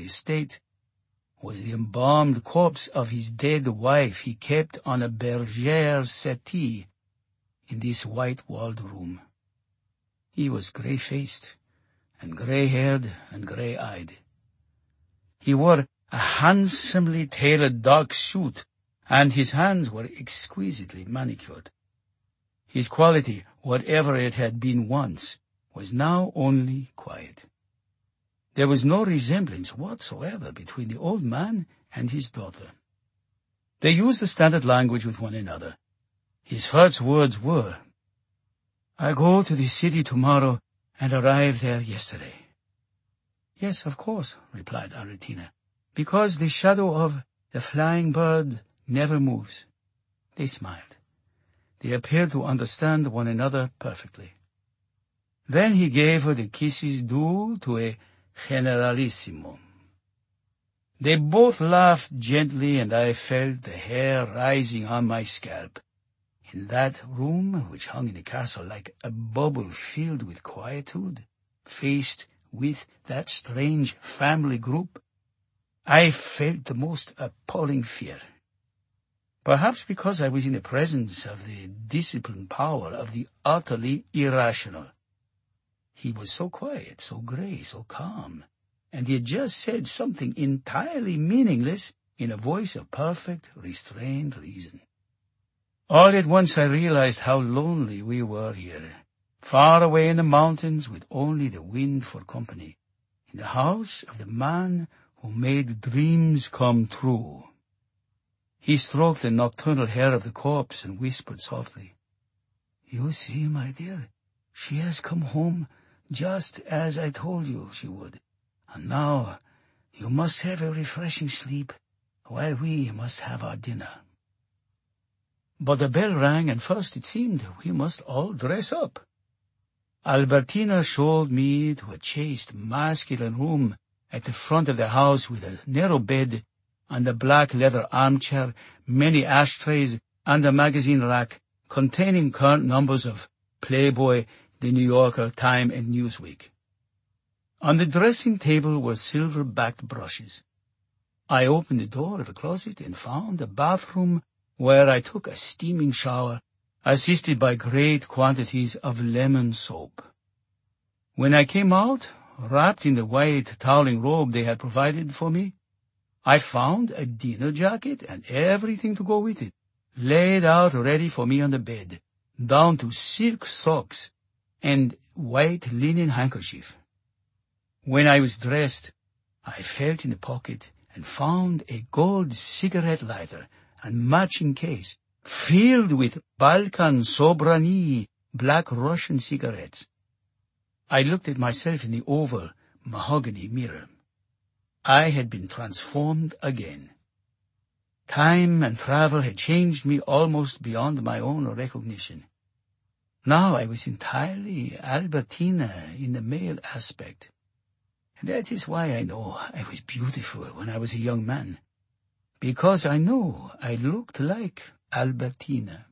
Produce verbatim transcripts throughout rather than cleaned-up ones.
estate was the embalmed corpse of his dead wife he kept on a bergère settee in this white-walled room. He was grey-faced and grey-haired and grey-eyed. He wore a handsomely tailored dark suit, and his hands were exquisitely manicured. His quality, whatever it had been once, was now only quiet. There was no resemblance whatsoever between the old man and his daughter. They used the standard language with one another. His first words were, "I go to the city tomorrow and arrived there yesterday." "Yes, of course," replied Albertina, "because the shadow of the flying bird never moves." They smiled. They appeared to understand one another perfectly. Then he gave her the kisses due to a generalissimo. They both laughed gently, and I felt the hair rising on my scalp. In that room, which hung in the castle like a bubble filled with quietude, faced with that strange family group, I felt the most appalling fear. Perhaps because I was in the presence of the disciplined power of the utterly irrational. He was so quiet, so grey, so calm, and he had just said something entirely meaningless in a voice of perfect, restrained reason. All at once I realized how lonely we were here, far away in the mountains with only the wind for company, in the house of the man who made dreams come true. He stroked the nocturnal hair of the corpse and whispered softly, "You see, my dear, she has come home just as I told you she would. And now you must have a refreshing sleep while we must have our dinner." But the bell rang, and first it seemed we must all dress up. Albertina showed me to a chaste, masculine room at the front of the house with a narrow bed and a black leather armchair, many ashtrays, and a magazine rack containing current numbers of Playboy, The New Yorker, Time, and Newsweek. On the dressing table were silver-backed brushes. I opened the door of a closet and found a bathroom where I took a steaming shower, assisted by great quantities of lemon soap. When I came out, wrapped in the white toweling robe they had provided for me, I found a dinner jacket and everything to go with it, laid out ready for me on the bed, down to silk socks and white linen handkerchief. When I was dressed, I felt in the pocket and found a gold cigarette lighter and matching case filled with Balkan Sobrani black Russian cigarettes. I looked at myself in the oval mahogany mirror. I had been transformed again. Time and travel had changed me almost beyond my own recognition. Now I was entirely Albertina in the male aspect. And that is why I know I was beautiful when I was a young man, because I know I looked like Albertina.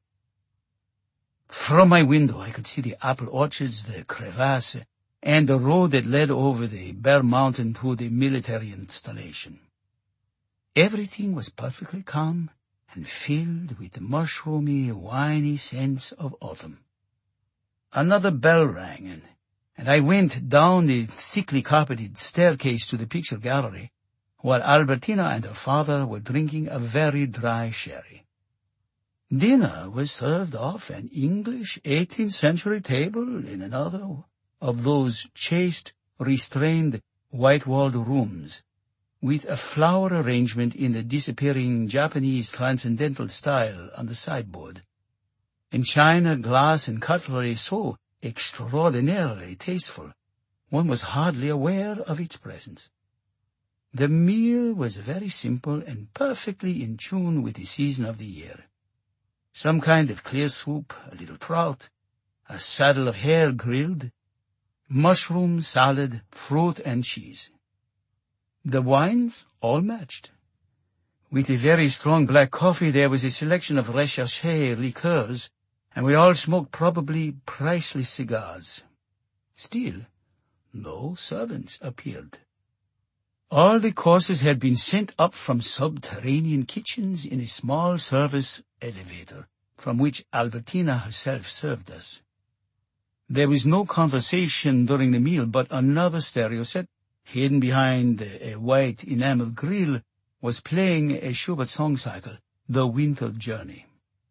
From my window I could see the apple orchards, the crevasse, and the road that led over the bare mountain to the military installation. Everything was perfectly calm and filled with the mushroomy, winey scents of autumn. Another bell rang, and, and I went down the thickly carpeted staircase to the picture gallery, while Albertina and her father were drinking a very dry sherry. Dinner was served off an English eighteenth century table in another of those chaste, restrained, white-walled rooms, with a flower arrangement in the disappearing Japanese transcendental style on the sideboard, and china, glass, and cutlery so extraordinarily tasteful, one was hardly aware of its presence. The meal was very simple and perfectly in tune with the season of the year. Some kind of clear soup, a little trout, a saddle of hare grilled, mushroom, salad, fruit, and cheese. The wines all matched. With a very strong black coffee there was a selection of recherché liqueurs, and we all smoked probably priceless cigars. Still, no servants appeared. All the courses had been sent up from subterranean kitchens in a small service elevator, from which Albertina herself served us. There was no conversation during the meal, but another stereo set, hidden behind a white enamel grill, was playing a Schubert song cycle, The Winter Journey.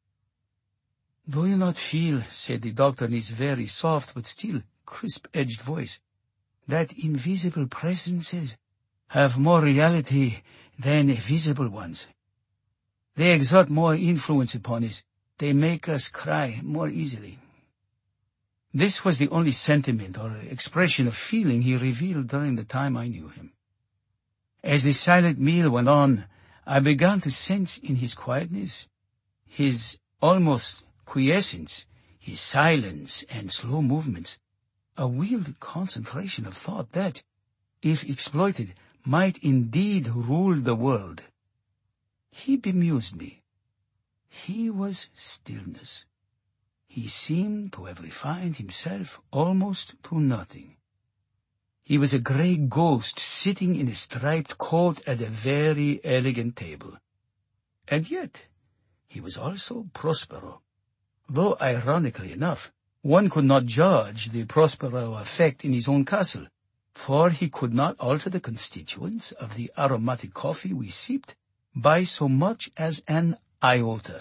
"Do you not feel," said the doctor in his very soft but still crisp-edged voice, "that invisible presences have more reality than visible ones? They exert more influence upon us. They make us cry more easily." This was the only sentiment or expression of feeling he revealed during the time I knew him. As the silent meal went on, I began to sense in his quietness, his almost quiescence, his silence and slow movements, a wild concentration of thought that, if exploited, might indeed rule the world. He bemused me. He was stillness. He seemed to have refined himself almost to nothing. He was a grey ghost sitting in a striped coat at a very elegant table. And yet, he was also Prospero, though ironically enough, one could not judge the Prospero effect in his own castle, for he could not alter the constituents of the aromatic coffee we sipped by so much as an iota.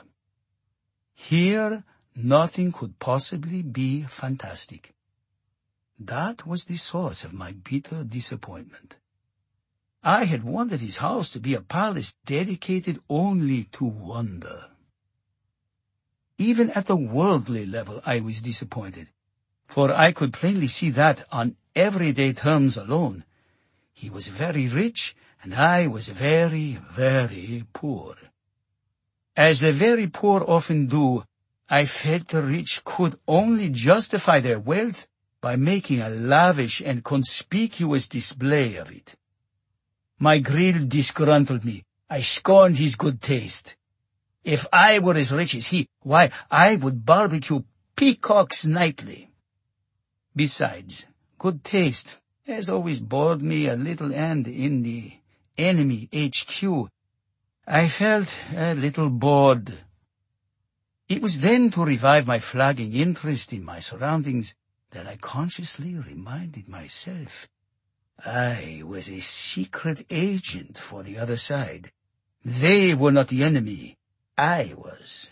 Here, nothing could possibly be fantastic. That was the source of my bitter disappointment. I had wanted his house to be a palace dedicated only to wonder. Even at the worldly level I was disappointed, for I could plainly see that on everyday terms alone, he was very rich and I was very, very poor. As the very poor often do, I felt the rich could only justify their wealth by making a lavish and conspicuous display of it. My grill disgruntled me. I scorned his good taste. If I were as rich as he, why, I would barbecue peacocks nightly. Besides, good taste has always bored me a little, and in the enemy H Q, I felt a little bored. It was then, to revive my flagging interest in my surroundings, that I consciously reminded myself I was a secret agent for the other side. They were not the enemy. I was.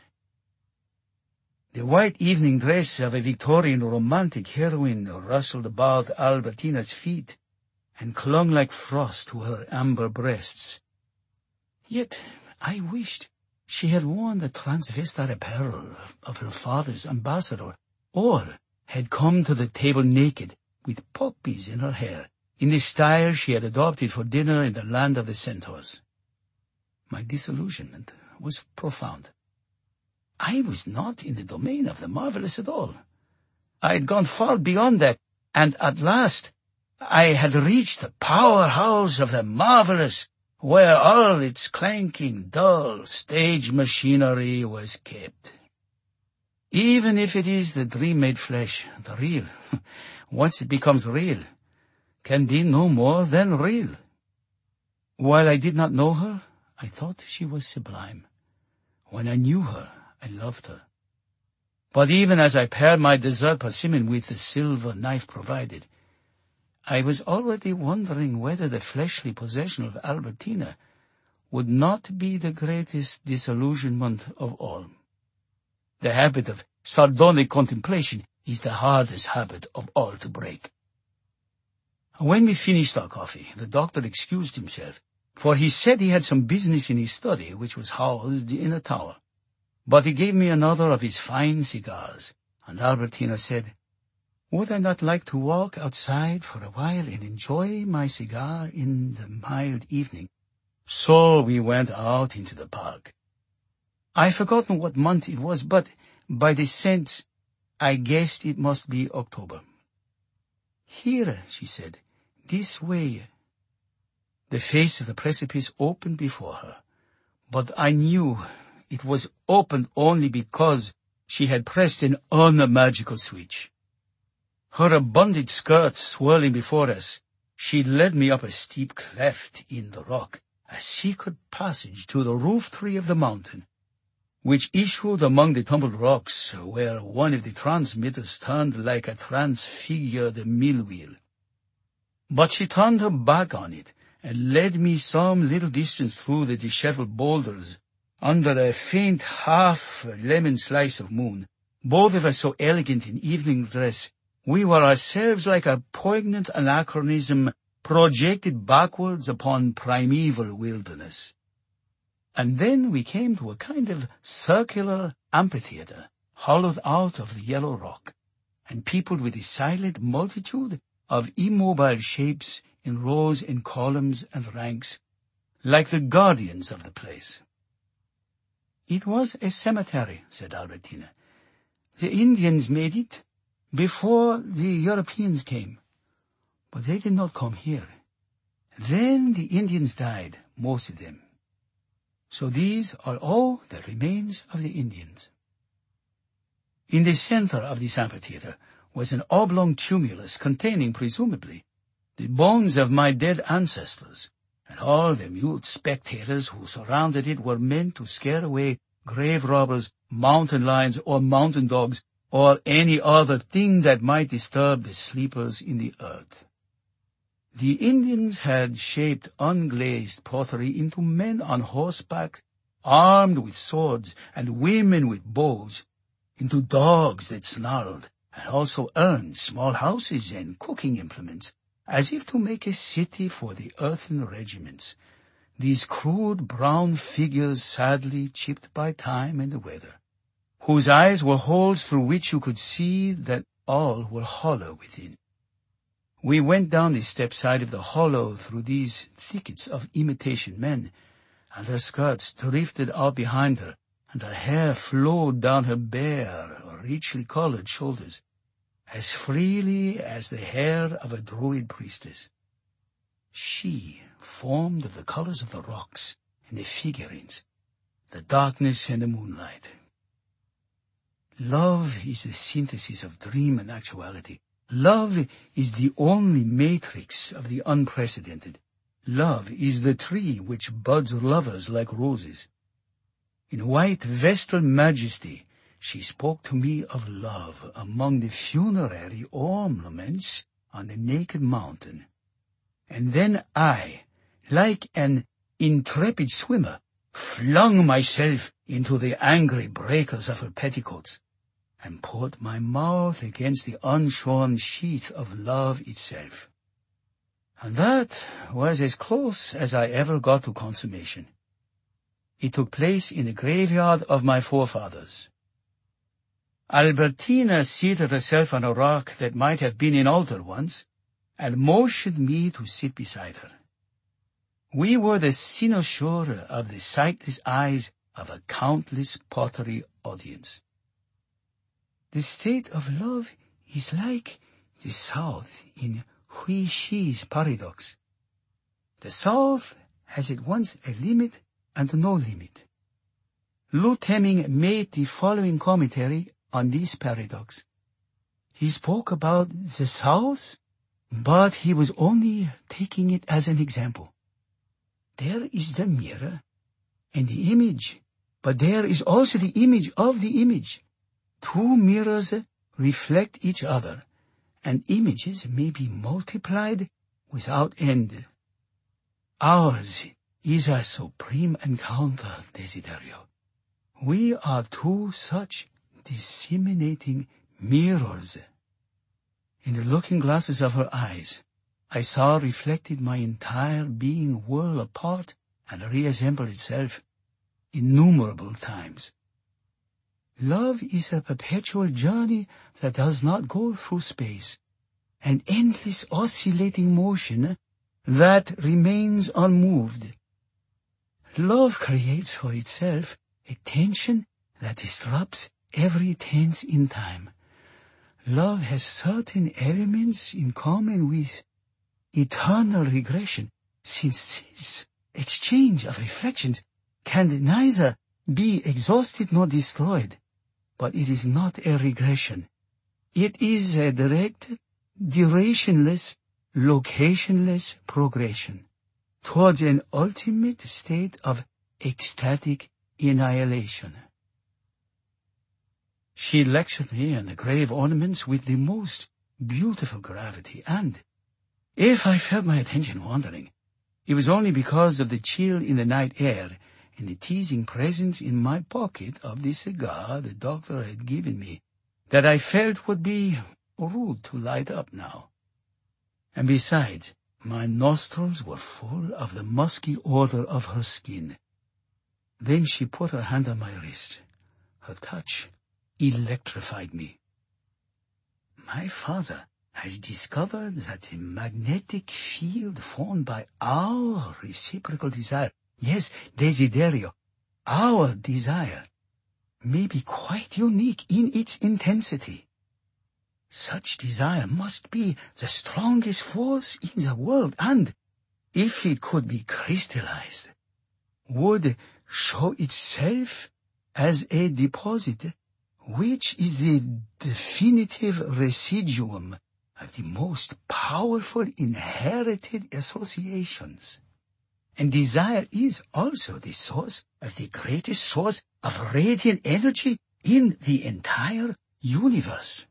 The white evening dress of a Victorian romantic heroine rustled about Albertina's feet and clung like frost to her amber breasts. Yet I wished she had worn the transvestite apparel of her father's ambassador, or had come to the table naked, with poppies in her hair, in the style she had adopted for dinner in the land of the centaurs. My disillusionment was profound. I was not in the domain of the marvelous at all. I had gone far beyond that, and at last I had reached the powerhouse of the marvelous, where all its clanking, dull stage machinery was kept. Even if it is the dream-made flesh, the real, once it becomes real, can be no more than real. While I did not know her, I thought she was sublime. When I knew her, I loved her. But even as I pared my dessert persimmon with the silver knife provided, I was already wondering whether the fleshly possession of Albertina would not be the greatest disillusionment of all. The habit of sardonic contemplation is the hardest habit of all to break. When we finished our coffee, the doctor excused himself, for he said he had some business in his study, which was housed in a tower. But he gave me another of his fine cigars, and Albertina said, "Would I not like to walk outside for a while and enjoy my cigar in the mild evening?" So we went out into the park. I've forgotten what month it was, but by the scents, I guessed it must be October. "Here," she said, "this way." The face of the precipice opened before her, but I knew it was opened only because she had pressed an unmagical switch. Her abundant skirts swirling before us, She led me up a steep cleft in the rock, a secret passage to the roof tree of the mountain, which issued among the tumbled rocks, where one of the transmitters turned like a transfigured mill wheel. But she turned her back on it, and led me some little distance through the disheveled boulders, under a faint half-lemon slice of moon, both of us so elegant in evening dress, we were ourselves like a poignant anachronism projected backwards upon primeval wilderness. And then we came to a kind of circular amphitheatre, hollowed out of the yellow rock, and peopled with a silent multitude of immobile shapes in rows and columns and ranks, like the guardians of the place. "It was a cemetery," said Albertina. "The Indians made it before the Europeans came, but they did not come here. Then the Indians died, most of them. So these are all that remains of the Indians." In the center of this amphitheater was an oblong tumulus containing, presumably, the bones of my dead ancestors, and all the mute spectators who surrounded it were meant to scare away grave robbers, mountain lions, or mountain dogs, or any other thing that might disturb the sleepers in the earth. The Indians had shaped unglazed pottery into men on horseback, armed with swords, and women with bows, into dogs that snarled, and also urns, small houses, and cooking implements, as if to make a city for the earthen regiments, these crude brown figures sadly chipped by time and the weather, whose eyes were holes through which you could see that all were hollow within. We went down the step side of the hollow through these thickets of imitation men, and her skirts drifted out behind her, and her hair flowed down her bare, richly colored shoulders, as freely as the hair of a druid priestess. She formed of the colors of the rocks and the figurines, the darkness and the moonlight. Love is the synthesis of dream and actuality. Love is the only matrix of the unprecedented. Love is the tree which buds lovers like roses. In white vestal majesty, she spoke to me of love among the funerary ornaments on the naked mountain. And then I, like an intrepid swimmer, flung myself into the angry breakers of her petticoats, and put my mouth against the unshorn sheath of love itself. And that was as close as I ever got to consummation. It took place in the graveyard of my forefathers. Albertina seated herself on a rock that might have been an altar once, and motioned me to sit beside her. We were the cynosure of the sightless eyes of a countless pottery audience. The state of love is like the South in Hui-Shi's paradox. The South has at once a limit and no limit. Lou Teming made the following commentary on this paradox. He spoke about the South, but he was only taking it as an example. There is the mirror and the image, but there is also the image of the image. Two mirrors reflect each other, and images may be multiplied without end. Ours is a supreme encounter, Desiderio. We are two such disseminating mirrors. In the looking glasses of her eyes, I saw reflected my entire being whirl apart and reassemble itself innumerable times. Love is a perpetual journey that does not go through space, an endless oscillating motion that remains unmoved. Love creates for itself a tension that disrupts every tense in time. Love has certain elements in common with eternal regression, since this exchange of reflections can neither be exhausted nor destroyed. But it is not a regression. It is a direct, durationless, locationless progression towards an ultimate state of ecstatic annihilation. She lectured me on the grave ornaments with the most beautiful gravity, and if I felt my attention wandering, it was only because of the chill in the night air and the teasing presence in my pocket of the cigar the doctor had given me that I felt would be rude to light up now. And besides, my nostrils were full of the musky odor of her skin. Then she put her hand on my wrist. Her touch electrified me. My father has discovered that the magnetic field formed by our reciprocal desire, yes, desiderio, our desire, may be quite unique in its intensity. Such desire must be the strongest force in the world, and, if it could be crystallized, would show itself as a deposit, which is the definitive residuum of the most powerful inherited associations. And desire is also the source of the greatest source of radiant energy in the entire universe.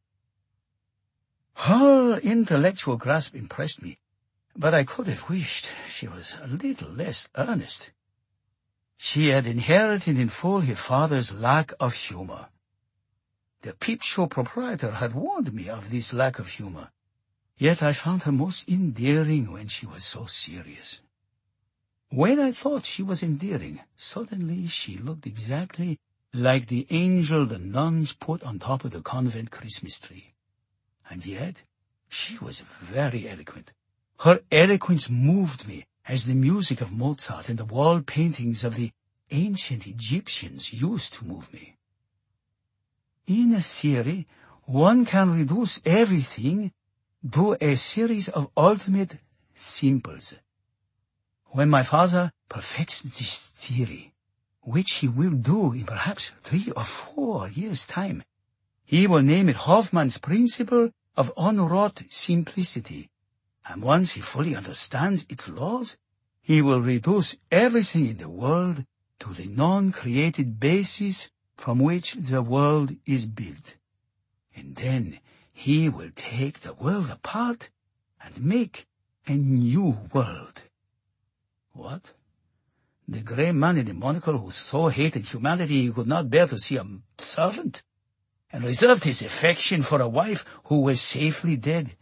Her intellectual grasp impressed me, but I could have wished she was a little less earnest. She had inherited in full her father's lack of humor. The peep show proprietor had warned me of this lack of humor, yet I found her most endearing when she was so serious. When I thought she was endearing, suddenly she looked exactly like the angel the nuns put on top of the convent Christmas tree. And yet, she was very eloquent. Her eloquence moved me as the music of Mozart and the wall paintings of the ancient Egyptians used to move me. In a theory, one can reduce everything to a series of ultimate simples. When my father perfects this theory, which he will do in perhaps three or four years' time, he will name it Hoffman's principle of unwrought simplicity, and once he fully understands its laws, he will reduce everything in the world to the non-created basis from which the world is built. And then he will take the world apart and make a new world. What? The grey man in the monocle who so hated humanity he could not bear to see a servant, and reserved his affection for a wife who was safely dead.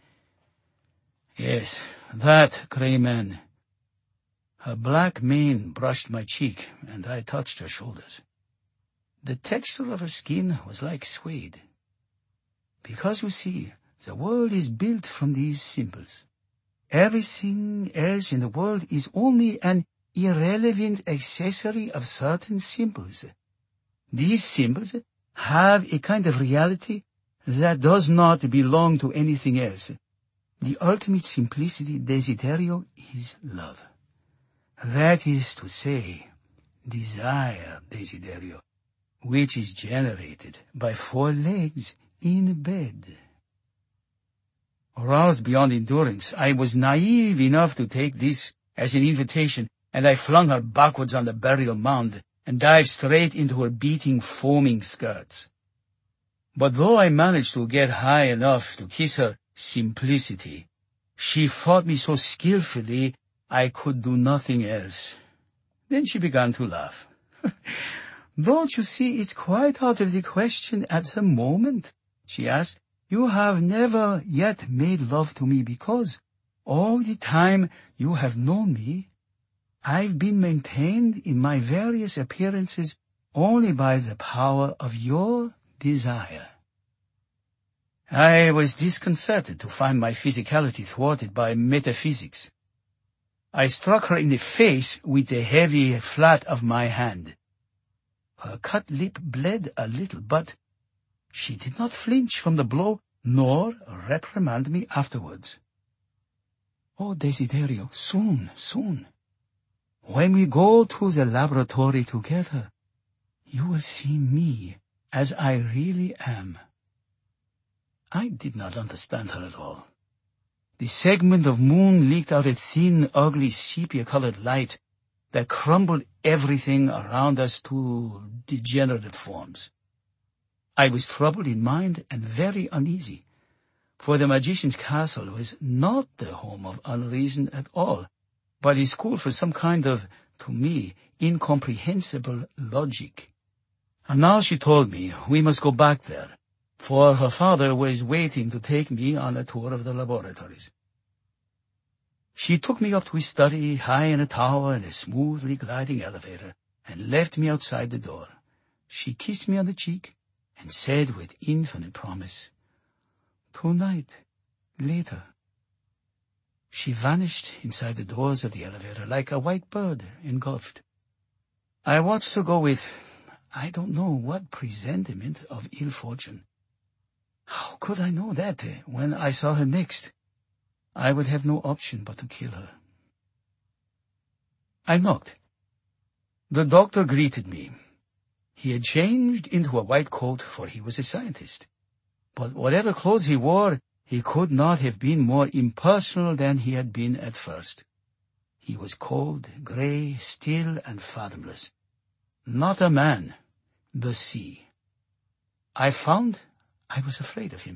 Yes, that grey man. Her black mane brushed my cheek, and I touched her shoulders. The texture of her skin was like suede. Because, you see, the world is built from these simples. Everything else in the world is only an irrelevant accessory of certain simples. These simples have a kind of reality that does not belong to anything else. The ultimate simplicity desiderio is love. That is to say, desire desiderio, which is generated by four legs in bed. Aroused beyond endurance, I was naive enough to take this as an invitation, and I flung her backwards on the burial mound and dived straight into her beating, foaming skirts. But though I managed to get high enough to kiss her simplicity, she fought me so skillfully I could do nothing else. Then she began to laugh. "Don't you see it's quite out of the question at the moment?" she asked. "You have never yet made love to me because all the time you have known me, I've been maintained in my various appearances only by the power of your desire." I was disconcerted to find my physicality thwarted by metaphysics. I struck her in the face with the heavy flat of my hand. Her cut lip bled a little, but she did not flinch from the blow, nor reprimand me afterwards. "Oh, Desiderio, soon, soon. When we go to the laboratory together, you will see me as I really am." I did not understand her at all. The segment of moon leaked out a thin, ugly, sepia-colored light that crumbled everything around us to degenerate forms. I was troubled in mind and very uneasy, for the magician's castle was not the home of unreason at all, but a school for some kind of, to me, incomprehensible logic. And now she told me we must go back there, for her father was waiting to take me on a tour of the laboratories. She took me up to his study, high in a tower in a smoothly gliding elevator, and left me outside the door. She kissed me on the cheek and said with infinite promise, "Tonight, later." She vanished inside the doors of the elevator like a white bird engulfed. I watched her go with, I don't know what presentiment of ill fortune. How could I know that when I saw her next? I would have no option but to kill her. I knocked. The doctor greeted me. He had changed into a white coat, for he was a scientist. But whatever clothes he wore, he could not have been more impersonal than he had been at first. He was cold, grey, still, and fathomless. Not a man, the sea. I found I was afraid of him.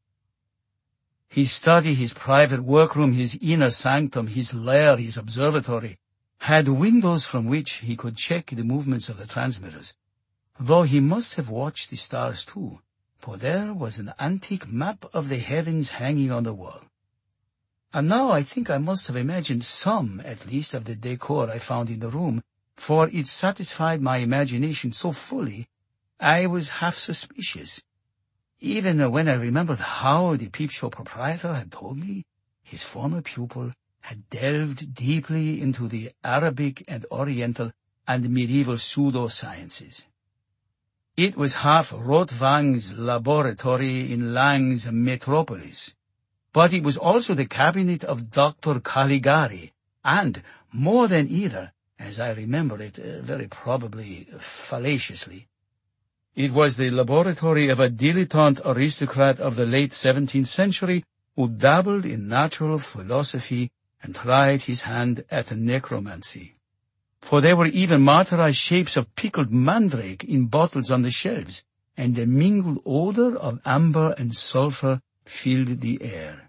His study, his private workroom, his inner sanctum, his lair, his observatory, had windows from which he could check the movements of the transmitters, though he must have watched the stars too, for there was an antique map of the heavens hanging on the wall. And now I think I must have imagined some, at least, of the decor I found in the room, for it satisfied my imagination so fully, I was half suspicious. Even when I remembered how the peep show proprietor had told me his former pupil had delved deeply into the Arabic and Oriental and medieval pseudosciences. It was half Rotwang's laboratory in Lang's metropolis, but it was also the cabinet of Doctor Caligari, and, more than either, as I remember it, uh, very probably fallaciously, it was the laboratory of a dilettante aristocrat of the late seventeenth century who dabbled in natural philosophy and tried his hand at necromancy. For there were even martyrized shapes of pickled mandrake in bottles on the shelves, and a mingled odor of amber and sulphur filled the air.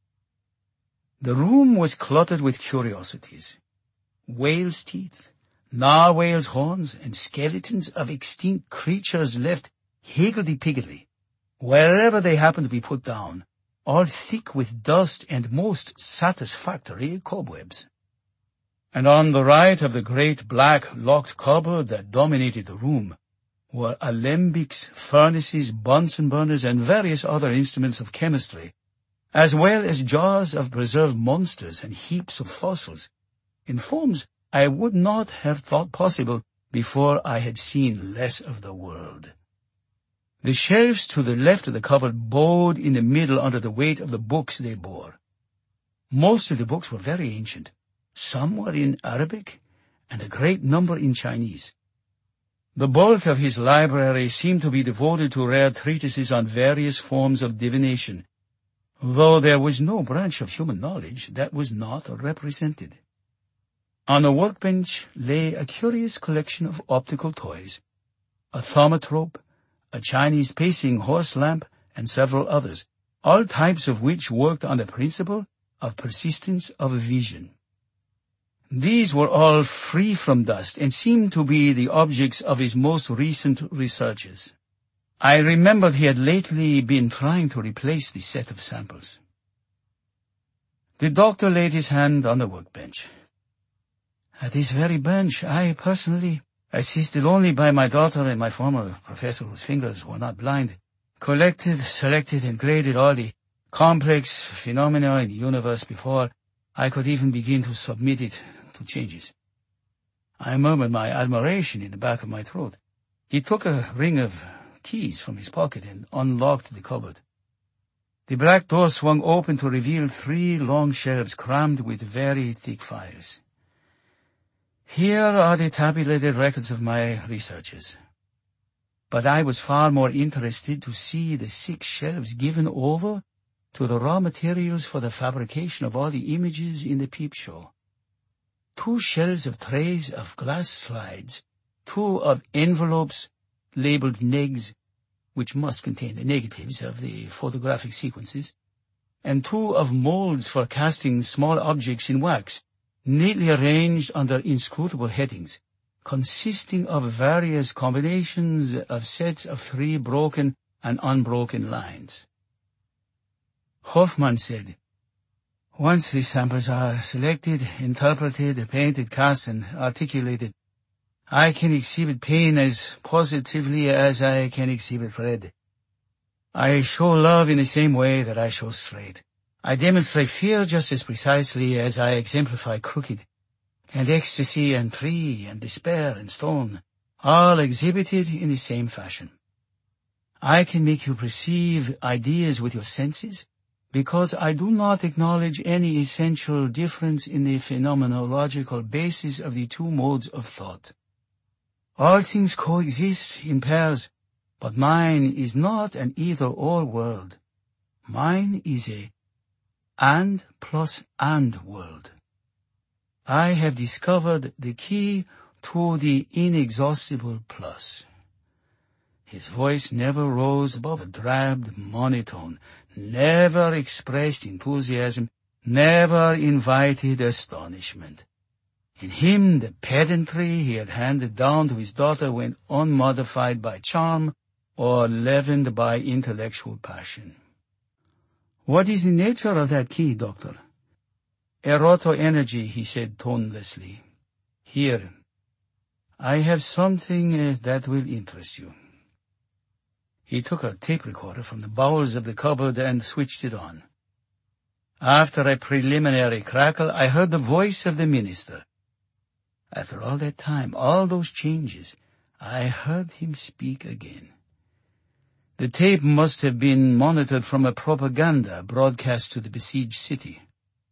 The room was cluttered with curiosities. Whale's teeth, narwhals' horns, and skeletons of extinct creatures left higgledy-piggledy, wherever they happened to be put down, all thick with dust and most satisfactory cobwebs. And on the right of the great black locked cupboard that dominated the room were alembics, furnaces, Bunsen burners, and various other instruments of chemistry, as well as jars of preserved monsters and heaps of fossils, in forms I would not have thought possible before I had seen less of the world. The shelves to the left of the cupboard bowed in the middle under the weight of the books they bore. Most of the books were very ancient. Some were in Arabic, and a great number in Chinese. The bulk of his library seemed to be devoted to rare treatises on various forms of divination, though there was no branch of human knowledge that was not represented. On a workbench lay a curious collection of optical toys, a thaumatrope, a Chinese pacing horse lamp, and several others, all types of which worked on the principle of persistence of vision. These were all free from dust and seemed to be the objects of his most recent researches. I remembered he had lately been trying to replace the set of samples. The doctor laid his hand on the workbench. At this very bench, I personally, assisted only by my daughter and my former professor whose fingers were not blind, collected, selected, and graded all the complex phenomena in the universe before I could even begin to submit it to changes. I murmured my admiration in the back of my throat. He took a ring of keys from his pocket and unlocked the cupboard. The black door swung open to reveal three long shelves crammed with very thick files. Here are the tabulated records of my researches. But I was far more interested to see the six shelves given over to the raw materials for the fabrication of all the images in the peep show. Two shelves of trays of glass slides, two of envelopes labeled negs, which must contain the negatives of the photographic sequences, and two of molds for casting small objects in wax, neatly arranged under inscrutable headings, consisting of various combinations of sets of three broken and unbroken lines. Hoffman said, "Once these samples are selected, interpreted, painted, cast, and articulated, I can exhibit pain as positively as I can exhibit red. I show love in the same way that I show straight. I demonstrate fear just as precisely as I exemplify crooked, and ecstasy and tree and despair and stone, all exhibited in the same fashion. I can make you perceive ideas with your senses, because I do not acknowledge any essential difference in the phenomenological basis of the two modes of thought. All things coexist in pairs, but mine is not an either-or world. Mine is a and plus and world. I have discovered the key to the inexhaustible plus." His voice never rose above a drab monotone, never expressed enthusiasm, never invited astonishment. In him the pedantry he had handed down to his daughter went unmodified by charm or leavened by intellectual passion. "What is the nature of that key, Doctor?" "Eroto-energy," he said tonelessly. "Here, I have something uh, that will interest you." He took a tape recorder from the bowels of the cupboard and switched it on. After a preliminary crackle, I heard the voice of the minister. After all that time, all those changes, I heard him speak again. The tape must have been monitored from a propaganda broadcast to the besieged city.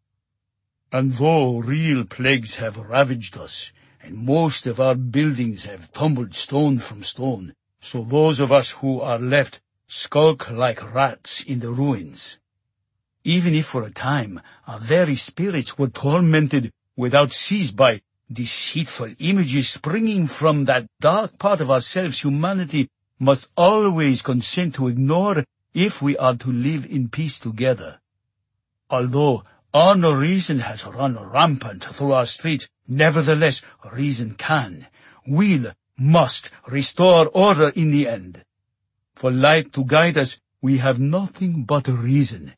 "And though real plagues have ravaged us, and most of our buildings have tumbled stone from stone, so those of us who are left skulk like rats in the ruins. Even if for a time our very spirits were tormented without cease by deceitful images springing from that dark part of ourselves, humanity must always consent to ignore if we are to live in peace together. Although honor reason has run rampant through our streets, nevertheless reason can, will, must restore order in the end. For light to guide us, we have nothing but reason.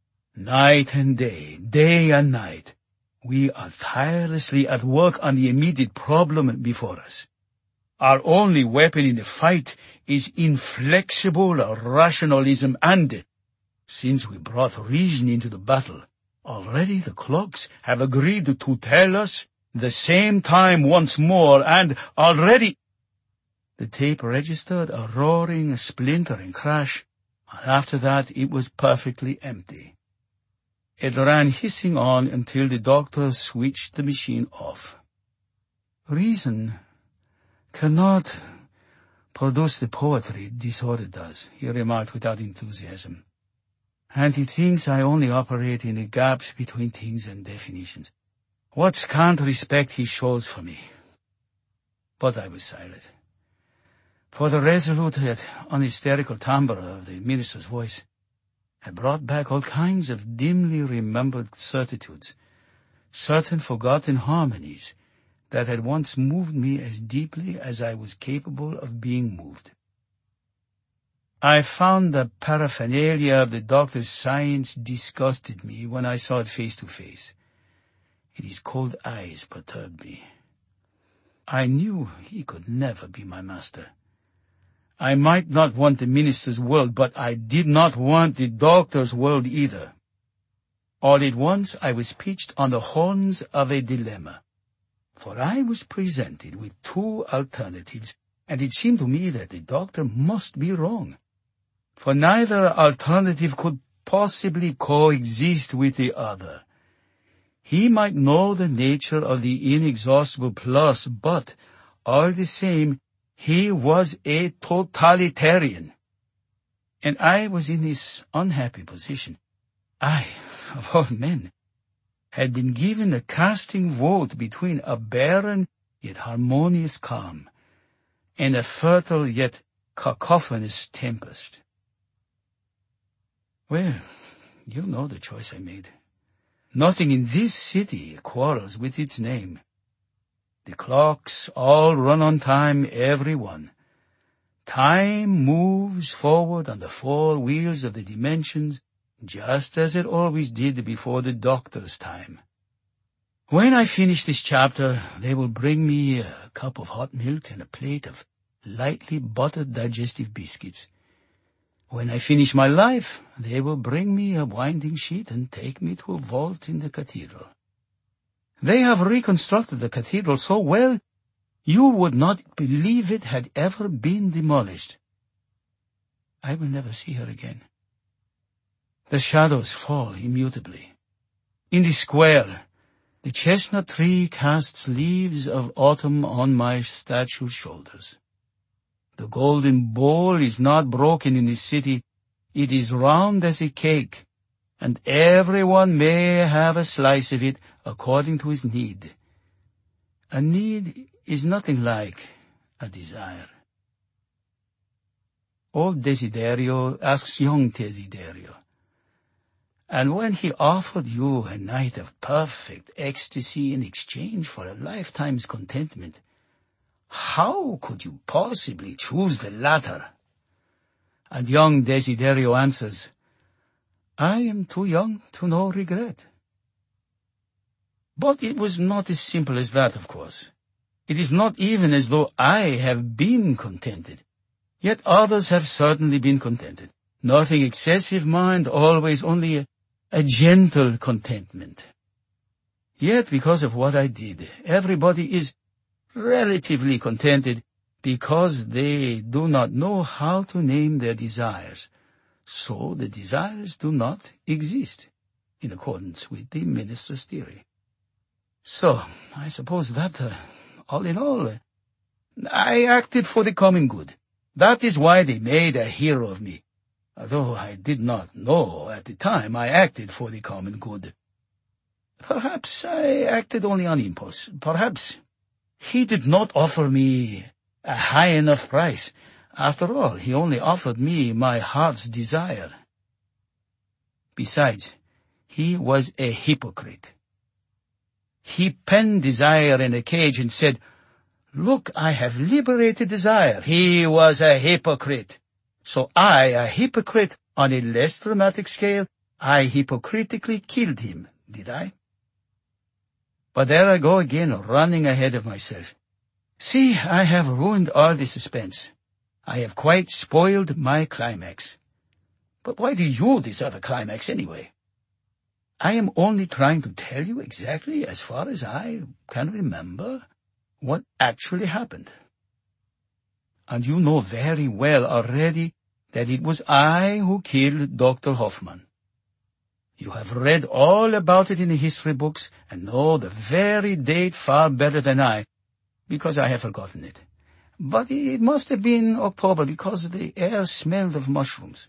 Night and day, day and night, we are tirelessly at work on the immediate problem before us. Our only weapon in the fight is inflexible rationalism, and, since we brought reason into the battle, already the clocks have agreed to tell us the same time once more, and already—" The tape registered a roaring, splintering crash, and after that it was perfectly empty. It ran hissing on until the doctor switched the machine off. "Reason cannot produce the poetry disorder does," he remarked without enthusiasm. "And he thinks I only operate in the gaps between things and definitions. What scant respect he shows for me." But I was silent. For the resolute yet unhysterical timbre of the minister's voice had brought back all kinds of dimly remembered certitudes, certain forgotten harmonies that had once moved me as deeply as I was capable of being moved. I found the paraphernalia of the doctor's science disgusted me when I saw it face to face, and his cold eyes perturbed me. I knew he could never be my master. I might not want the minister's world, but I did not want the doctor's world either. All at once I was pitched on the horns of a dilemma, for I was presented with two alternatives, and it seemed to me that the doctor must be wrong, for neither alternative could possibly coexist with the other. He might know the nature of the inexhaustible plus, but, all the same, he was a totalitarian. And I was in this unhappy position, I, of all men, had been given a casting vote between a barren yet harmonious calm and a fertile yet cacophonous tempest. Well, you know the choice I made. Nothing in this city quarrels with its name. The clocks all run on time, every one. Time moves forward on the four wheels of the dimensions, just as it always did before the doctor's time. When I finish this chapter, they will bring me a cup of hot milk and a plate of lightly buttered digestive biscuits. When I finish my life, they will bring me a winding sheet and take me to a vault in the cathedral. They have reconstructed the cathedral so well, you would not believe it had ever been demolished. I will never see her again. The shadows fall immutably. In the square, the chestnut tree casts leaves of autumn on my statue's shoulders. The golden bowl is not broken in this city. It is round as a cake, and everyone may have a slice of it according to his need. A need is nothing like a desire. Old Desiderio asks young Desiderio, and when he offered you a night of perfect ecstasy in exchange for a lifetime's contentment, how could you possibly choose the latter? And young Desiderio answers, I am too young to know regret. But it was not as simple as that, of course. It is not even as though I have been contented. Yet others have certainly been contented. Nothing excessive, mind, always only a, a gentle contentment. Yet because of what I did, everybody is relatively contented because they do not know how to name their desires. So the desires do not exist, in accordance with the minister's theory. So, I suppose that, uh, all in all, uh, I acted for the common good. That is why they made a hero of me. Although I did not know at the time I acted for the common good. Perhaps I acted only on impulse. Perhaps he did not offer me a high enough price. After all, he only offered me my heart's desire. Besides, he was a hypocrite. He penned desire in a cage and said, Look, I have liberated desire. He was a hypocrite. So I, a hypocrite on a less dramatic scale, I hypocritically killed him, did I? But there I go again, running ahead of myself. See, I have ruined all the suspense. I have quite spoiled my climax. But why do you deserve a climax anyway? I am only trying to tell you exactly, as far as I can remember, what actually happened. And you know very well already that it was I who killed Doctor Hoffman. You have read all about it in the history books and know the very date far better than I, because I have forgotten it. But it must have been October, because the air smelled of mushrooms.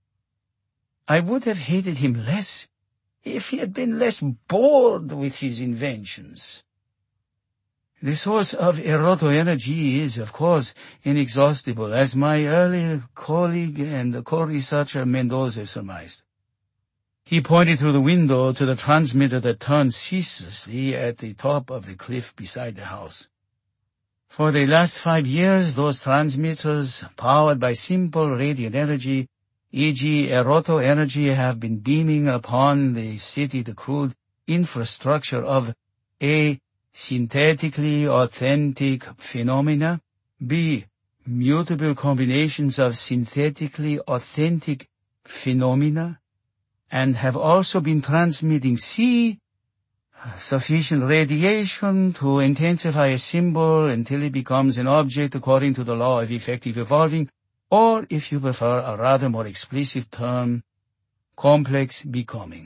I would have hated him less if he had been less bored with his inventions. The source of eroto energy is, of course, inexhaustible, as my early colleague and co-researcher Mendoza surmised. He pointed through the window to the transmitter that turned ceaselessly at the top of the cliff beside the house. For the last five years, those transmitters, powered by simple radiant energy, for example eroto energy, have been beaming upon the city the crude infrastructure of A. synthetically authentic phenomena, B. mutable combinations of synthetically authentic phenomena, and have also been transmitting C. sufficient radiation to intensify a symbol until it becomes an object according to the law of effective evolving, or, if you prefer a rather more explicit term, complex becoming.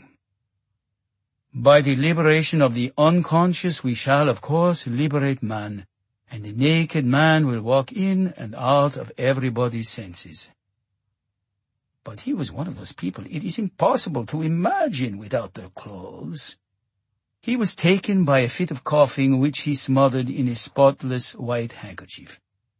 By the liberation of the unconscious, we shall, of course, liberate man, and the naked man will walk in and out of everybody's senses. But he was one of those people it is impossible to imagine without their clothes. He was taken by a fit of coughing, which he smothered in a spotless white handkerchief.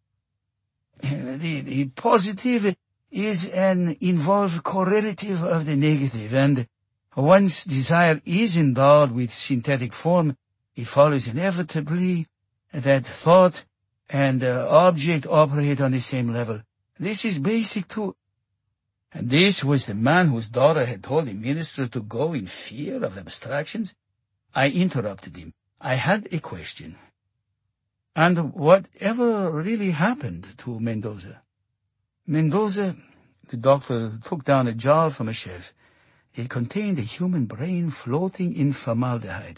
The, the positive is an involved correlative of the negative, and once desire is endowed with synthetic form, it follows inevitably that thought and uh, object operate on the same level. This is basic too. And this was the man whose daughter had told the minister to go in fear of abstractions. I interrupted him. I had a question. And whatever really happened to Mendoza? Mendoza, the doctor took down a jar from a shelf. It contained a human brain floating in formaldehyde.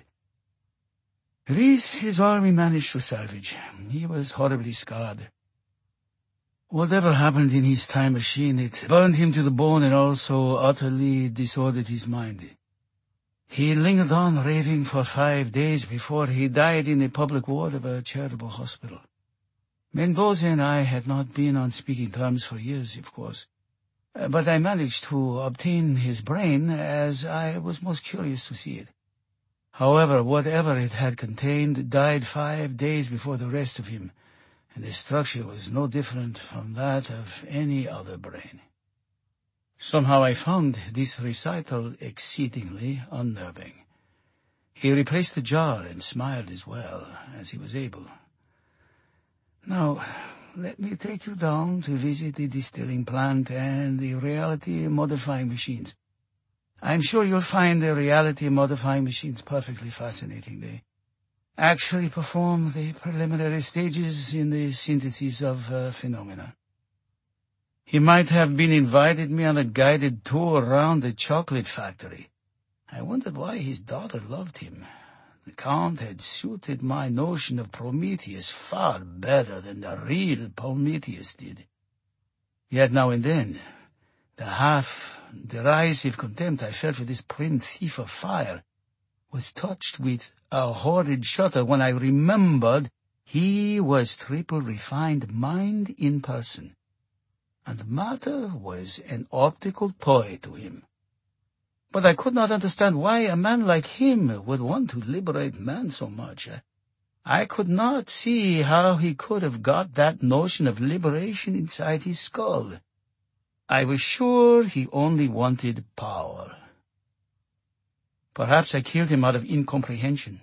This is all we managed to salvage. He was horribly scarred. Whatever happened in his time machine, it burned him to the bone and also utterly disordered his mind. He lingered on raving for five days before he died in the public ward of a charitable hospital. Mendoza and I had not been on speaking terms for years, of course, but I managed to obtain his brain as I was most curious to see it. However, whatever it had contained died five days before the rest of him, and the structure was no different from that of any other brain. Somehow I found this recital exceedingly unnerving. He replaced the jar and smiled as well as he was able. Now, let me take you down to visit the distilling plant and the reality-modifying machines. I'm sure you'll find the reality-modifying machines perfectly fascinating. They actually perform the preliminary stages in the synthesis of uh, phenomena. He might have been invited me on a guided tour around the chocolate factory. I wondered why his daughter loved him. The Count had suited my notion of Prometheus far better than the real Prometheus did. Yet now and then, the half-derisive contempt I felt for this prim thief of fire was touched with a horrid shudder when I remembered he was triple refined mind in person, and matter was an optical toy to him. But I could not understand why a man like him would want to liberate man so much. I could not see how he could have got that notion of liberation inside his skull. I was sure he only wanted power. Perhaps I killed him out of incomprehension.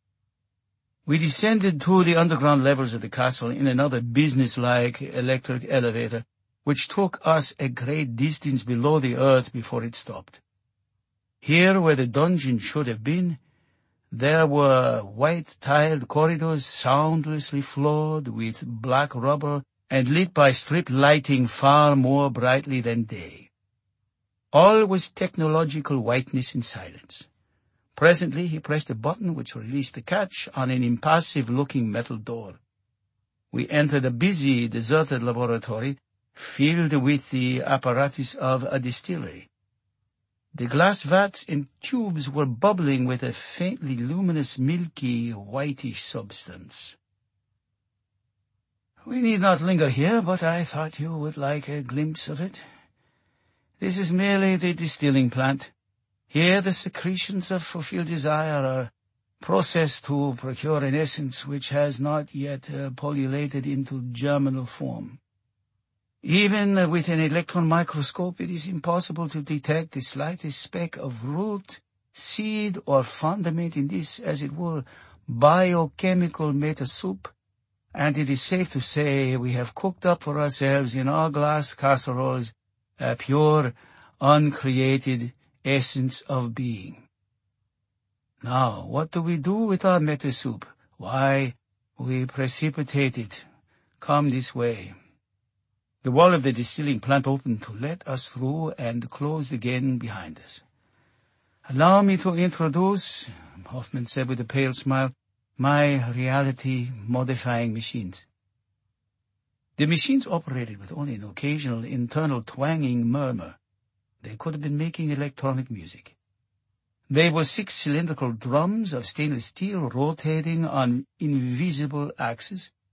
We descended to the underground levels of the castle in another business-like electric elevator, which took us a great distance below the earth before it stopped. Here, where the dungeon should have been, there were white-tiled corridors soundlessly floored with black rubber and lit by strip lighting far more brightly than day. All was technological whiteness and silence. Presently, he pressed a button which released the catch on an impassive-looking metal door. We entered a busy, deserted laboratory filled with the apparatus of a distillery. The glass vats and tubes were bubbling with a faintly luminous, milky, whitish substance. We need not linger here, but I thought you would like a glimpse of it. This is merely the distilling plant. Here the secretions of fulfilled desire are processed to procure an essence which has not yet uh, pollulated into germinal form. Even with an electron microscope, it is impossible to detect the slightest speck of root, seed, or fundament in this, as it were, biochemical meta-soup, and it is safe to say we have cooked up for ourselves in our glass casseroles a pure, uncreated essence of being. Now, what do we do with our meta-soup? Why, we precipitate it. Come this way. The wall of the distilling plant opened to let us through and closed again behind us. Allow me to introduce, Hoffman said with a pale smile, my reality-modifying machines. The machines operated with only an occasional internal twanging murmur. They could have been making electronic music. They were six cylindrical drums of stainless steel rotating on invisible axes,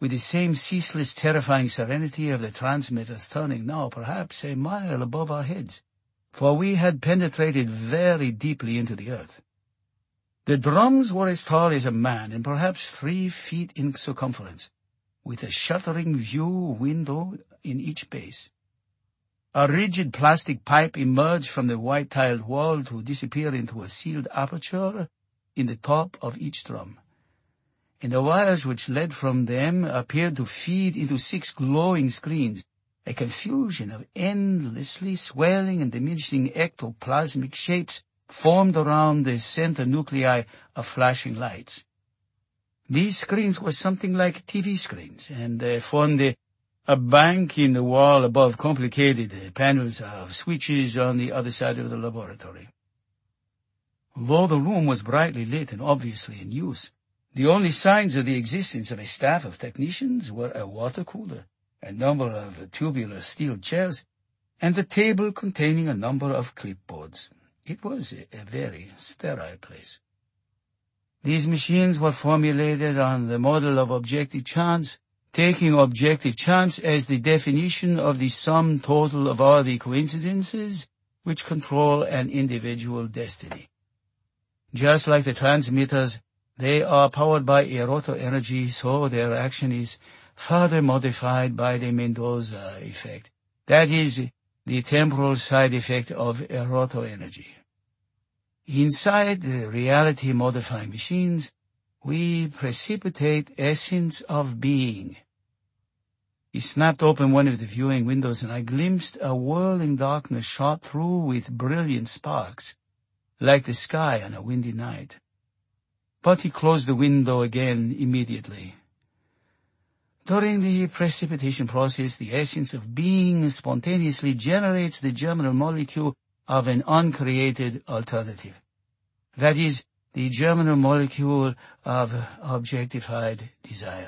with the same ceaseless, terrifying serenity of the transmitters turning now perhaps a mile above our heads, for we had penetrated very deeply into the earth. The drums were as tall as a man and perhaps three feet in circumference, with a shuttering view window in each base. A rigid plastic pipe emerged from the white-tiled wall to disappear into a sealed aperture in the top of each drum, and the wires which led from them appeared to feed into six glowing screens, a confusion of endlessly swelling and diminishing ectoplasmic shapes formed around the center nuclei of flashing lights. These screens were something like T V screens, and uh, formed a, a bank in the wall above complicated uh, panels of switches on the other side of the laboratory. Though the room was brightly lit and obviously in use, the only signs of the existence of a staff of technicians were a water cooler, a number of tubular steel chairs, and a table containing a number of clipboards. It was a, a very sterile place. These machines were formulated on the model of objective chance, taking objective chance as the definition of the sum total of all the coincidences which control an individual destiny. Just like the transmitters, they are powered by eroto energy, so their action is further modified by the Mendoza effect. That is, the temporal side effect of eroto energy. Inside the reality-modifying machines, we precipitate essence of being. He snapped open one of the viewing windows, and I glimpsed a whirling darkness shot through with brilliant sparks, like the sky on a windy night. But he closed the window again immediately. During the precipitation process, the essence of being spontaneously generates the germinal molecule of an uncreated alternative. That is, the germinal molecule of objectified desire.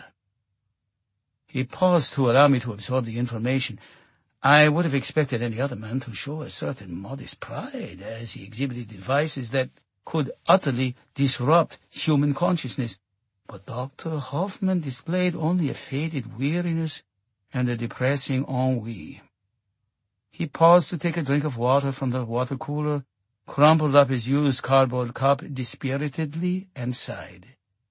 He paused to allow me to absorb the information. I would have expected any other man to show a certain modest pride as he exhibited devices that could utterly disrupt human consciousness. But Doctor Hoffman displayed only a faded weariness and a depressing ennui. He paused to take a drink of water from the water cooler, crumpled up his used cardboard cup dispiritedly, and sighed.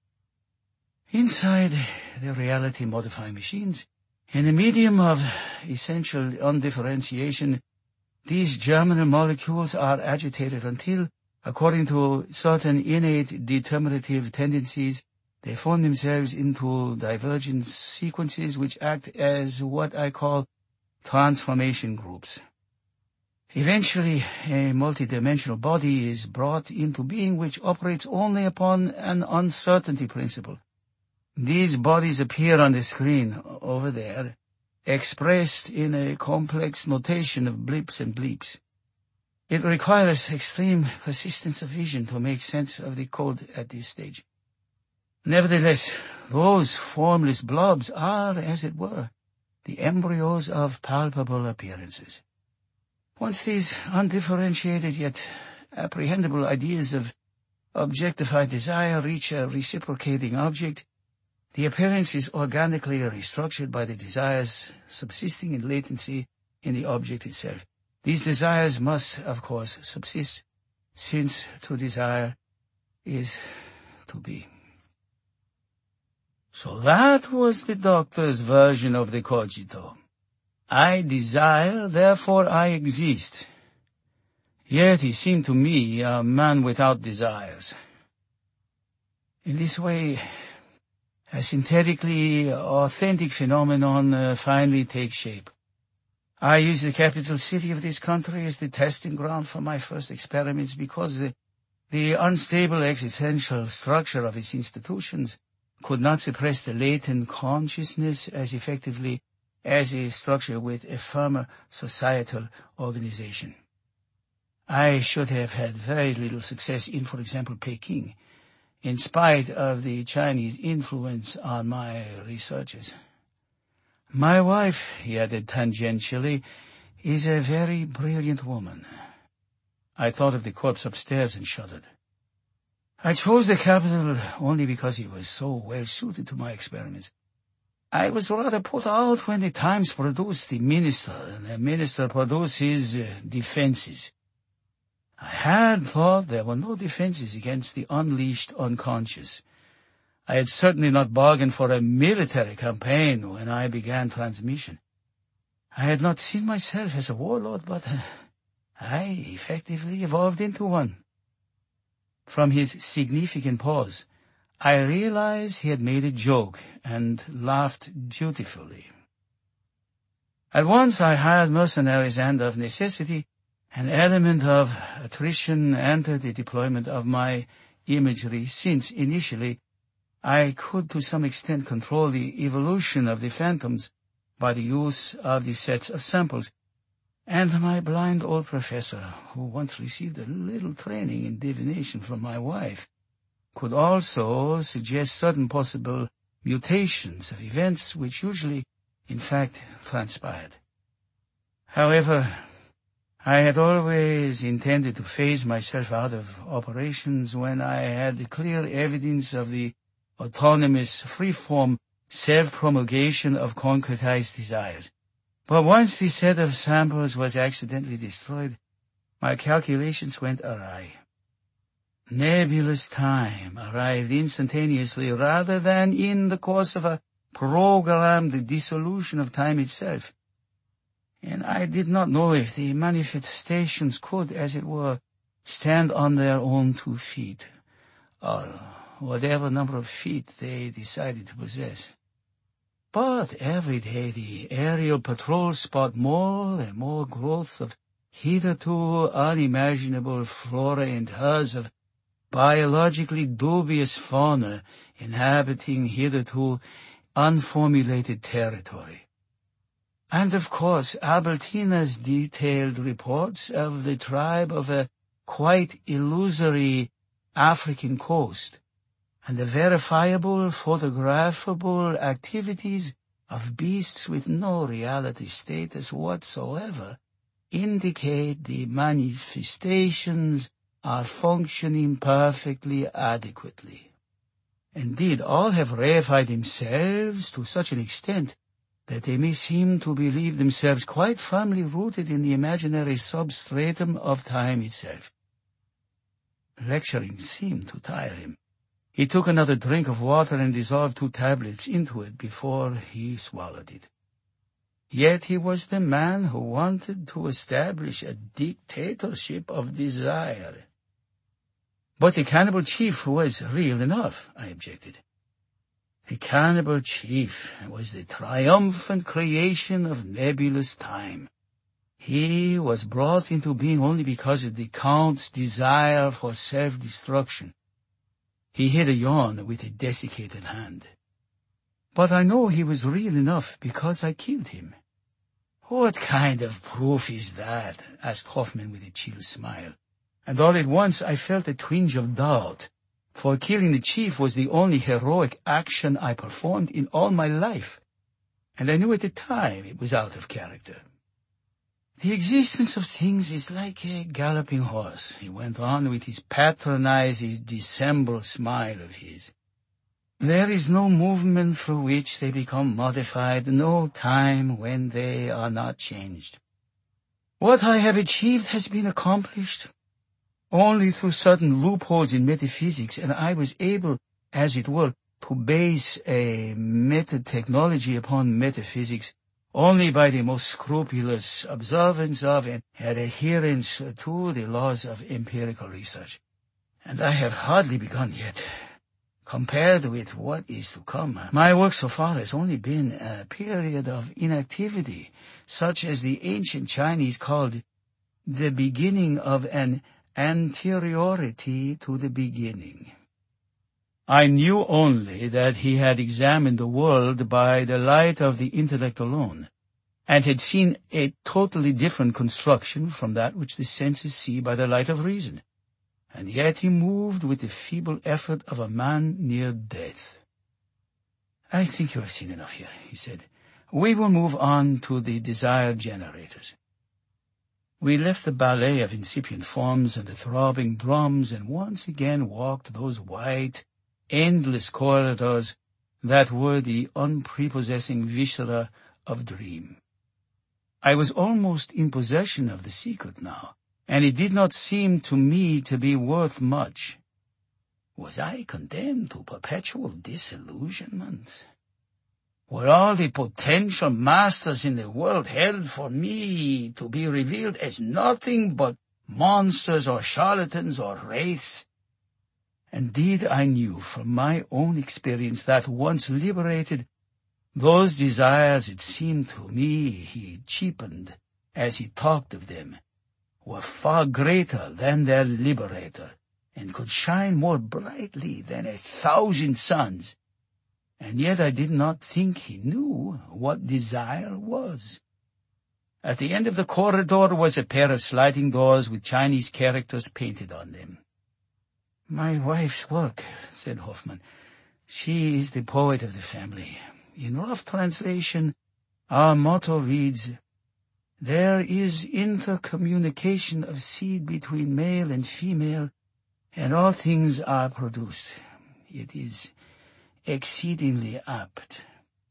Inside the reality-modifying machines, in a medium of essential undifferentiation, these germinal molecules are agitated until, according to certain innate determinative tendencies, they form themselves into divergent sequences which act as what I call transformation groups. Eventually, a multidimensional body is brought into being which operates only upon an uncertainty principle. These bodies appear on the screen over there, expressed in a complex notation of blips and bleeps. It requires extreme persistence of vision to make sense of the code at this stage. Nevertheless, those formless blobs are, as it were, the embryos of palpable appearances. Once these undifferentiated yet apprehendable ideas of objectified desire reach a reciprocating object, the appearance is organically restructured by the desires subsisting in latency in the object itself. These desires must, of course, subsist, since to desire is to be. So that was the doctor's version of the cogito. I desire, therefore I exist. Yet he seemed to me a man without desires. In this way, a synthetically authentic phenomenon uh, finally takes shape. I use the capital city of this country as the testing ground for my first experiments because the, the unstable existential structure of its institutions could not suppress the latent consciousness as effectively as a structure with a firmer societal organization. I should have had very little success in, for example, Peking, in spite of the Chinese influence on my researches. My wife, he added tangentially, is a very brilliant woman. I thought of the corpse upstairs and shuddered. I chose the capital only because it was so well suited to my experiments. I was rather put out when the Times produced the minister, and the minister produced his uh, defenses. I had thought there were no defenses against the unleashed unconscious. I had certainly not bargained for a military campaign when I began transmission. I had not seen myself as a warlord, but uh, I effectively evolved into one. From his significant pause, I realized he had made a joke and laughed dutifully. At once I hired mercenaries, and of necessity, an element of attrition entered the deployment of my imagery, since initially I could to some extent control the evolution of the phantoms by the use of the sets of samples, and my blind old professor, who once received a little training in divination from my wife, could also suggest certain possible mutations of events which usually, in fact, transpired. However, I had always intended to phase myself out of operations when I had clear evidence of the autonomous, free-form self-promulgation of concretized desires. But once the set of samples was accidentally destroyed, my calculations went awry. Nebulous time arrived instantaneously rather than in the course of a programmed dissolution of time itself. And I did not know if the manifestations could, as it were, stand on their own two feet, or whatever number of feet they decided to possess. But every day the aerial patrols spot more and more growths of hitherto unimaginable flora and herds of biologically dubious fauna inhabiting hitherto unformulated territory. And of course, Albertina's detailed reports of the tribe of a quite illusory African coast, and the verifiable, photographable activities of beasts with no reality status whatsoever, indicate the manifestations are functioning perfectly adequately. Indeed, all have reified themselves to such an extent that they may seem to believe themselves quite firmly rooted in the imaginary substratum of time itself. Lecturing seemed to tire him. He took another drink of water and dissolved two tablets into it before he swallowed it. Yet he was the man who wanted to establish a dictatorship of desire. But the cannibal chief was real enough, I objected. The cannibal chief was the triumphant creation of nebulous time. He was brought into being only because of the Count's desire for self-destruction. He hid a yawn with a desiccated hand. But I know he was real enough because I killed him. What kind of proof is that? Asked Hoffman with a chill smile. And all at once I felt a twinge of doubt, for killing the chief was the only heroic action I performed in all my life, and I knew at the time it was out of character. The existence of things is like a galloping horse, he went on with his patronizing dissembled smile of his. There is no movement through which they become modified, no time when they are not changed. What I have achieved has been accomplished only through certain loopholes in metaphysics, and I was able, as it were, to base a method technology upon metaphysics only by the most scrupulous observance of and adherence to the laws of empirical research. And I have hardly begun yet. Compared with what is to come, my work so far has only been a period of inactivity, such as the ancient Chinese called the beginning of an anteriority to the beginning. I knew only that he had examined the world by the light of the intellect alone, and had seen a totally different construction from that which the senses see by the light of reason. And yet he moved with the feeble effort of a man near death. I think you have seen enough here, he said. We will move on to the desire generators. We left the ballet of incipient forms and the throbbing drums and once again walked those white, endless corridors that were the unprepossessing viscera of dream. I was almost in possession of the secret now, and it did not seem to me to be worth much. Was I condemned to perpetual disillusionment? Were all the potential masters in the world held for me to be revealed as nothing but monsters or charlatans or wraiths? Indeed, I knew from my own experience that once liberated, those desires, it seemed to me, he cheapened as he talked of them, were far greater than their liberator, and could shine more brightly than a thousand suns. And yet I did not think he knew what desire was. At the end of the corridor was a pair of sliding doors with Chinese characters painted on them. "My wife's work," said Hoffman. "She is the poet of the family. In rough translation, our motto reads, 'There is intercommunication of seed between male and female, and all things are produced.' It is exceedingly apt."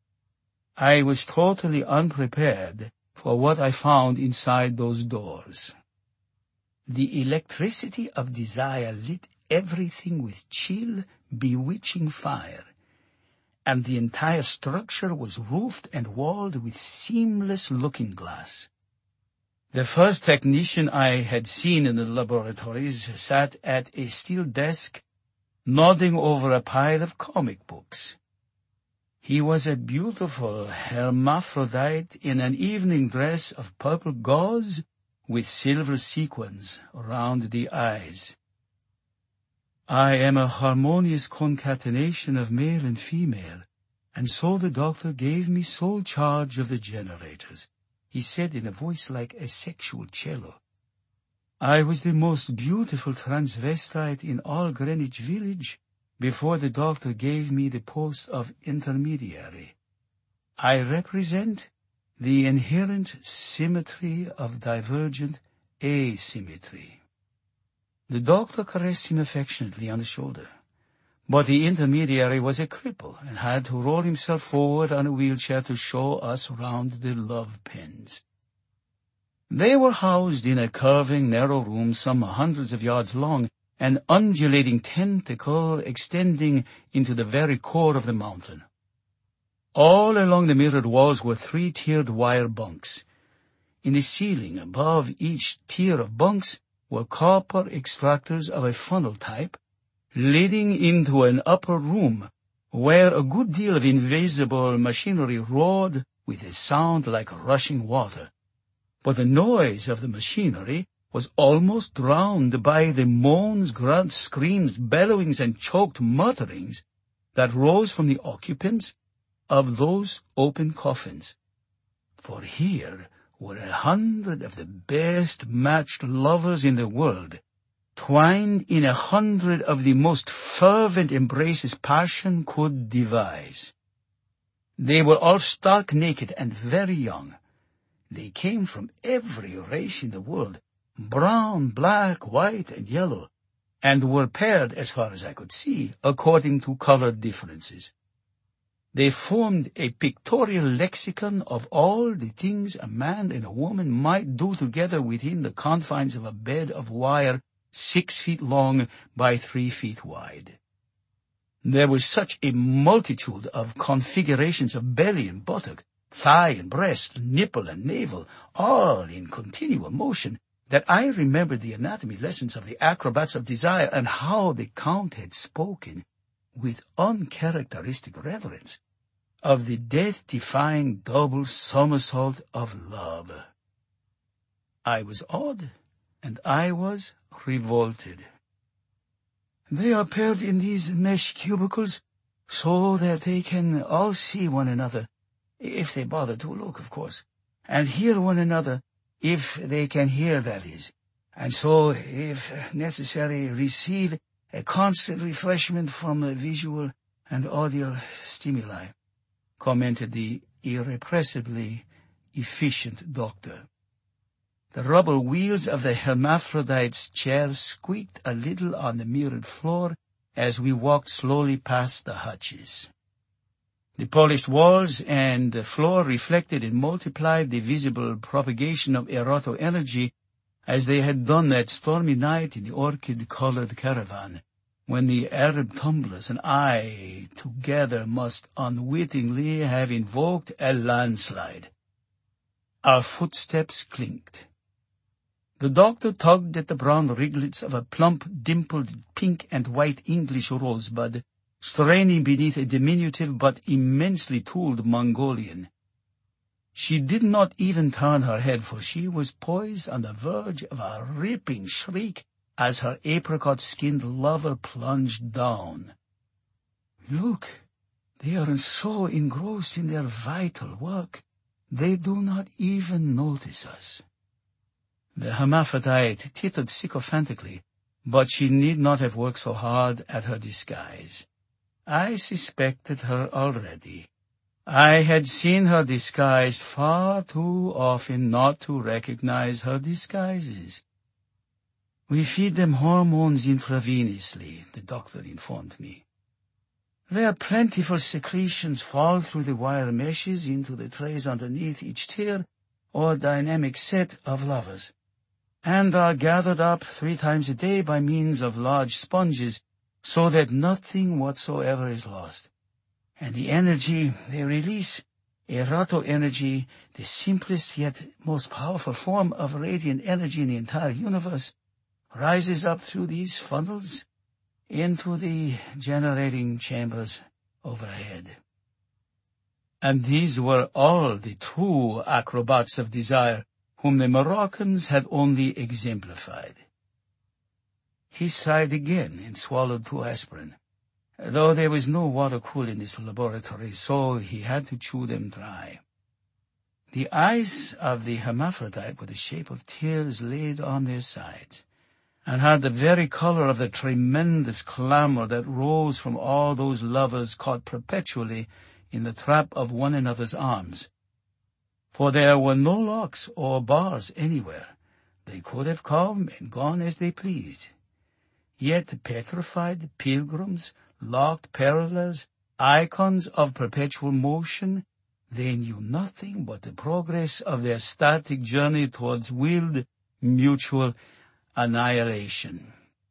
I was totally unprepared for what I found inside those doors. The electricity of desire lit everything with chill, bewitching fire, and the entire structure was roofed and walled with seamless looking-glass. The first technician I had seen in the laboratories sat at a steel desk, nodding over a pile of comic books. He was a beautiful hermaphrodite in an evening dress of purple gauze with silver sequins around the eyes. "I am a harmonious concatenation of male and female, and so the doctor gave me sole charge of the generators," he said in a voice like a sexual cello. "I was the most beautiful transvestite in all Greenwich Village before the doctor gave me the post of intermediary. I represent the inherent symmetry of divergent asymmetry." The doctor caressed him affectionately on the shoulder, but the intermediary was a cripple and had to roll himself forward on a wheelchair to show us round the love pens. They were housed in a curving, narrow room some hundreds of yards long, an undulating tentacle extending into the very core of the mountain. All along the mirrored walls were three-tiered wire bunks. In the ceiling above each tier of bunks were copper extractors of a funnel type, leading into an upper room where a good deal of invisible machinery roared with a sound like rushing water. But the noise of the machinery was almost drowned by the moans, grunts, screams, bellowings, and choked mutterings that rose from the occupants of those open coffins. For here were a hundred of the best matched lovers in the world, twined in a hundred of the most fervent embraces passion could devise. They were all stark naked and very young. They came from every race in the world, brown, black, white, and yellow, and were paired, as far as I could see, according to color differences. They formed a pictorial lexicon of all the things a man and a woman might do together within the confines of a bed of wire six feet long by three feet wide. There was such a multitude of configurations of belly and buttock, thigh and breast, nipple and navel, all in continual motion, that I remembered the anatomy lessons of the acrobats of desire and how the Count had spoken, with uncharacteristic reverence, of the death-defying double somersault of love. I was awed, and I was revolted. They are paired in these mesh cubicles so that they can all see one another, if they bother to look, of course, and hear one another, if they can hear, that is, and so, if necessary, receive a constant refreshment from the visual and audio stimuli, commented the irrepressibly efficient doctor. The rubber wheels of the hermaphrodite's chair squeaked a little on the mirrored floor as we walked slowly past the hutches. The polished walls and the floor reflected and multiplied the visible propagation of eroto energy, as they had done that stormy night in the orchid-colored caravan, when the Arab tumblers and I together must unwittingly have invoked a landslide. Our footsteps clinked. The doctor tugged at the brown riglets of a plump, dimpled pink and white English rosebud, straining beneath a diminutive but immensely tooled Mongolian. She did not even turn her head, for she was poised on the verge of a ripping shriek as her apricot-skinned lover plunged down. Look, they are so engrossed in their vital work, they do not even notice us. The hermaphrodite tittered sycophantically, but she need not have worked so hard at her disguise. I suspected her already. I had seen her disguised far too often not to recognize her disguises. We feed them hormones intravenously, the doctor informed me. Their plentiful secretions fall through the wire meshes into the trays underneath each tier or dynamic set of lovers, and are gathered up three times a day by means of large sponges, so that nothing whatsoever is lost. And the energy they release, eroto energy, the simplest yet most powerful form of radiant energy in the entire universe, rises up through these funnels into the generating chambers overhead. And these were all the true acrobats of desire, whom the Moroccans had only exemplified. He sighed again and swallowed two aspirin, though there was no water cool in this laboratory, so he had to chew them dry. The eyes of the hermaphrodite were the shape of tears laid on their sides, and had the very color of the tremendous clamor that rose from all those lovers caught perpetually in the trap of one another's arms. For there were no locks or bars anywhere. They could have come and gone as they pleased. Yet the petrified pilgrims, locked parallels, icons of perpetual motion, they knew nothing but the progress of their static journey towards willed mutual annihilation.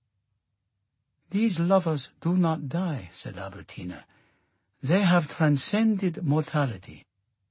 These lovers do not die, said Albertina. They have transcended mortality.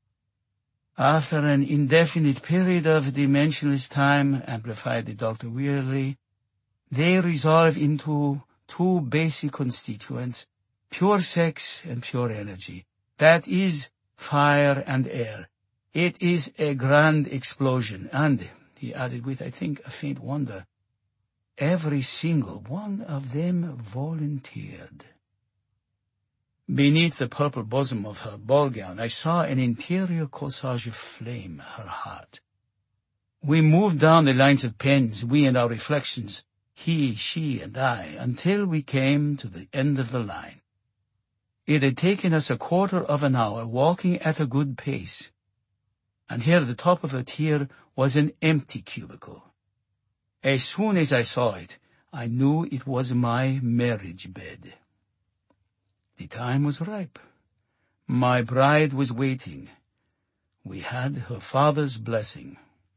After an indefinite period of dimensionless time, amplified the doctor wearily, they resolve into two basic constituents, pure sex and pure energy. That is fire and air. It is a grand explosion, and, he added with, I think, a faint wonder, every single one of them volunteered. Beneath the purple bosom of her ball gown, I saw an interior corsage of flame, her heart. We moved down the lines of pens, we and our reflections, he, she, and I, until we came to the end of the line. It had taken us a quarter of an hour, walking at a good pace. And here at the top of a tier was an empty cubicle. As soon as I saw it, I knew it was my marriage bed. The time was ripe. My bride was waiting. We had her father's blessing.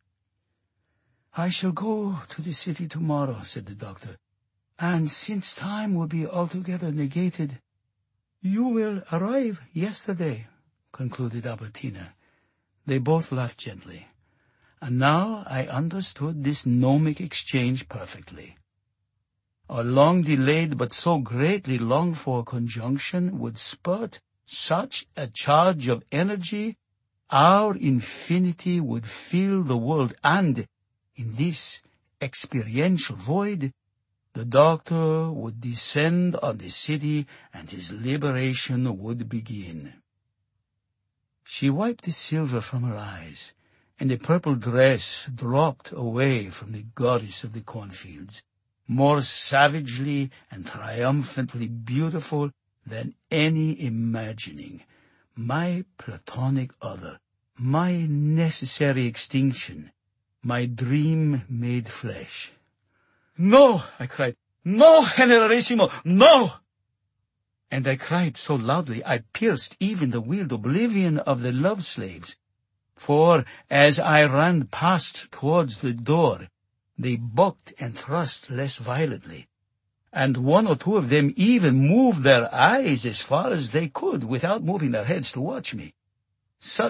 I shall go to the city tomorrow, said the doctor, and since time will be altogether negated, you will arrive yesterday, concluded Albertina. They both laughed gently, and now I understood this gnomic exchange perfectly. A long-delayed but so greatly longed-for conjunction would spurt such a charge of energy, our infinity would fill the world, and in this experiential void, the doctor would descend on the city and his liberation would begin. She wiped the silver from her eyes, and the purple dress dropped away from the goddess of the cornfields, more savagely and triumphantly beautiful than any imagining, my platonic other, my necessary extinction, my dream made flesh. "No!" I cried. "No, Generalissimo, no!" And I cried so loudly I pierced even the weird oblivion of the love slaves. For as I ran past towards the door, they bucked and thrust less violently, and one or two of them even moved their eyes as far as they could without moving their heads to watch me. Such